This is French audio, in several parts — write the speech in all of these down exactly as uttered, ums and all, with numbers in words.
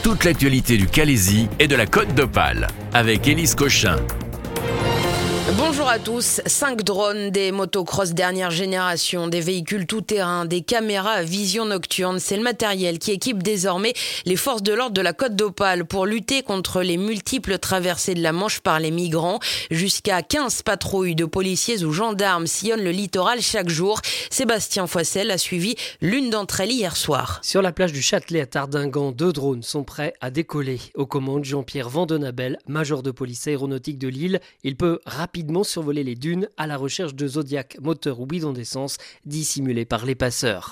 toute l'actualité du Calaisis et de la Côte d'Opale avec Élise Cochin. Bonjour à tous. Cinq drones, des motocross dernière génération, des véhicules tout-terrain, des caméras à vision nocturne. C'est le matériel qui équipe désormais les forces de l'ordre de la Côte d'Opale pour lutter contre les multiples traversées de la Manche par les migrants. Jusqu'à quinze patrouilles de policiers ou gendarmes sillonnent le littoral chaque jour. Sébastien Foissel a suivi l'une d'entre elles hier soir. Sur la plage du Châtelet à Tardingan, deux drones sont prêts à décoller. Aux commandes, Jean-Pierre Vandenabel, major de police aéronautique de Lille. Il peut rapidement survoler les dunes à la recherche de Zodiac, moteur ou bidon d'essence dissimulés par les passeurs.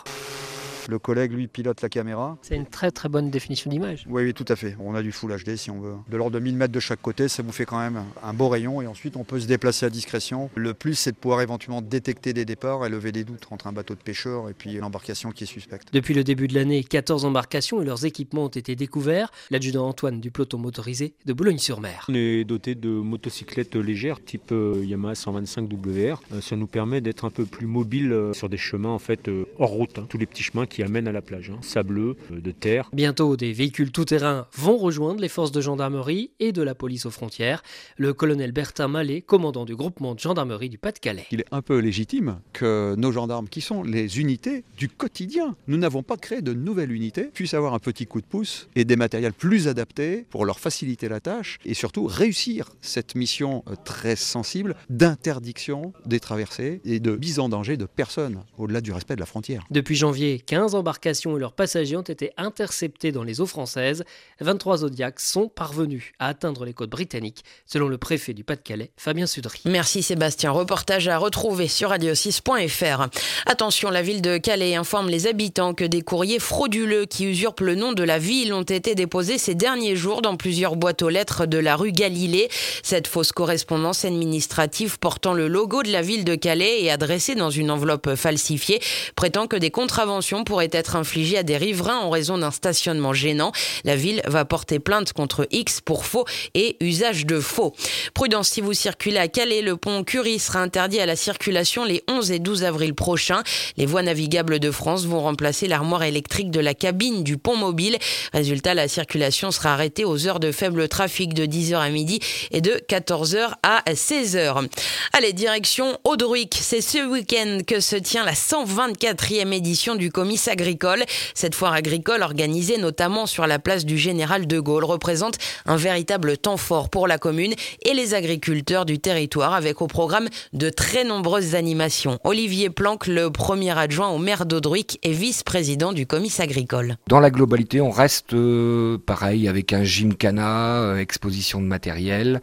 Le collègue, lui, pilote la caméra. C'est une très très bonne définition d'image. Oui, oui, tout à fait. On a du Full H D si on veut. De l'ordre de mille mètres de chaque côté, ça vous fait quand même un beau rayon et ensuite on peut se déplacer à discrétion. Le plus, c'est de pouvoir éventuellement détecter des départs et lever des doutes entre un bateau de pêcheurs et puis l'embarcation qui est suspecte. Depuis le début de l'année, quatorze embarcations et leurs équipements ont été découverts. L'adjudant Antoine du peloton motorisé de Boulogne-sur-Mer. On est doté de motocyclettes légères type euh, Yamaha cent vingt-cinq W R. Euh, ça nous permet d'être un peu plus mobile euh, sur des chemins en fait euh, hors route, hein. Tous les petits chemins qui amènent à la plage. Hein. Sableux, de terre. Bientôt, des véhicules tout-terrain vont rejoindre les forces de gendarmerie et de la police aux frontières. Le colonel Bertin Mallet, commandant du groupement de gendarmerie du Pas-de-Calais. Il est un peu légitime que nos gendarmes, qui sont les unités du quotidien, nous n'avons pas créé de nouvelles unités, puissent avoir un petit coup de pouce et des matériels plus adaptés pour leur faciliter la tâche et surtout réussir cette mission très sensible d'interdiction des traversées et de mise en danger de personnes au-delà du respect de la frontière. Depuis janvier, quinze embarcations et leurs passagers ont été interceptés dans les eaux françaises. vingt-trois Zodiacs sont parvenus à atteindre les côtes britanniques, selon le préfet du Pas-de-Calais, Fabien Sudry. Merci Sébastien. Reportage à retrouver sur radio six point f r. Attention, la ville de Calais informe les habitants que des courriers frauduleux qui usurpent le nom de la ville ont été déposés ces derniers jours dans plusieurs boîtes aux lettres de la rue Galilée. Cette fausse correspondance administrative portant le logo de la ville de Calais et adressée dans une enveloppe falsifiée prétend que des contraventions pourraient être infligées à des riverains en raison d'un stationnement gênant. La ville va porter plainte contre X pour faux et usage de faux. Prudence si vous circulez à Calais, le pont Curie sera interdit à la circulation les onze et douze avril prochains. Les voies navigables de France vont remplacer l'armoire électrique de la cabine du pont mobile. Résultat, la circulation sera arrêtée aux heures de faible trafic de dix heures à midi et de quatorze heures à seize heures. Allez, direction Audruic. C'est ce week-end que se tient la cent vingt-quatrième édition du Comice agricole. Cette foire agricole, organisée notamment sur la place du Général de Gaulle, représente un véritable temps fort pour la commune et les agriculteurs du territoire, avec au programme de très nombreuses animations. Olivier Planck, le premier adjoint au maire d'Audruic et vice-président du Comice agricole. Dans la globalité, on reste euh, pareil avec un gymkhana, euh, exposition de matériel,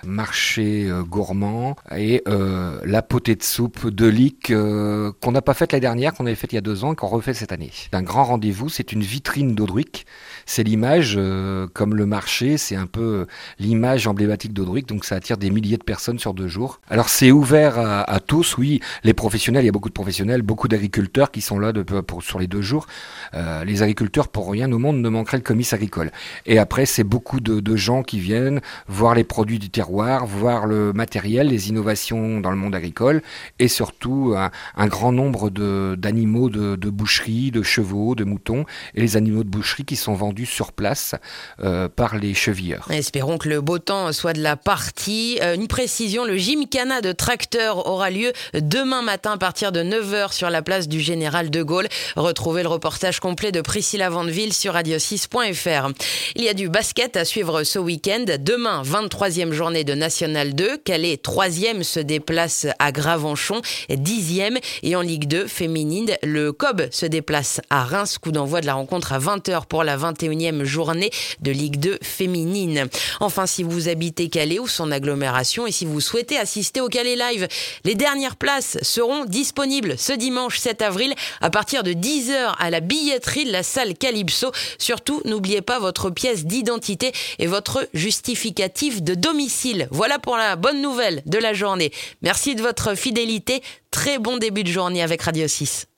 marché euh, gourmand et euh, la potée de soupe de Lic euh, qu'on n'a pas faite l'année dernière, qu'on avait faite il y a deux ans et qu'on refait cette année. C'est un grand rendez-vous, c'est une vitrine d'Audruic. C'est l'image, euh, comme le marché, c'est un peu euh, l'image emblématique d'Audruic, donc ça attire des milliers de personnes sur deux jours. Alors c'est ouvert à, à tous, oui, les professionnels, il y a beaucoup de professionnels, beaucoup d'agriculteurs qui sont là de, pour, sur les deux jours. Euh, les agriculteurs, pour rien au monde, ne manqueraient le Comice agricole. Et après, c'est beaucoup de, de gens qui viennent voir les produits du terroir, voir le matériel, les innovations dans le monde agricole, et surtout un, un grand nombre de, d'animaux de, de boucherie, de chevaux, de moutons, et les animaux de boucherie qui sont vendus sur place euh, par les chevilleurs. Espérons que le beau temps soit de la partie. Euh, une précision, le gymkhana de tracteurs aura lieu demain matin à partir de neuf heures sur la place du Général de Gaulle. Retrouvez le reportage complet de Priscilla Vandeville sur radio six point f r. Il y a du basket à suivre ce week-end. Demain, vingt-troisième journée de National deux. Calais, troisième, se déplace à Gravenchon, dixième. Et en Ligue deux féminine, le C O B se déplace à Reims. Coup d'envoi de la rencontre à vingt heures pour la vingt et unième journée de Ligue deux féminine. Enfin, si vous habitez Calais ou son agglomération et si vous souhaitez assister au Calais Live, les dernières places seront disponibles ce dimanche sept avril à partir de dix heures à la billetterie de la salle Calypso. Surtout, n'oubliez pas votre pièce d'identité et votre justificatif de domicile. Voilà pour la bonne nouvelle de la journée. Merci de votre fidélité. Très bon début de journée avec Radio six.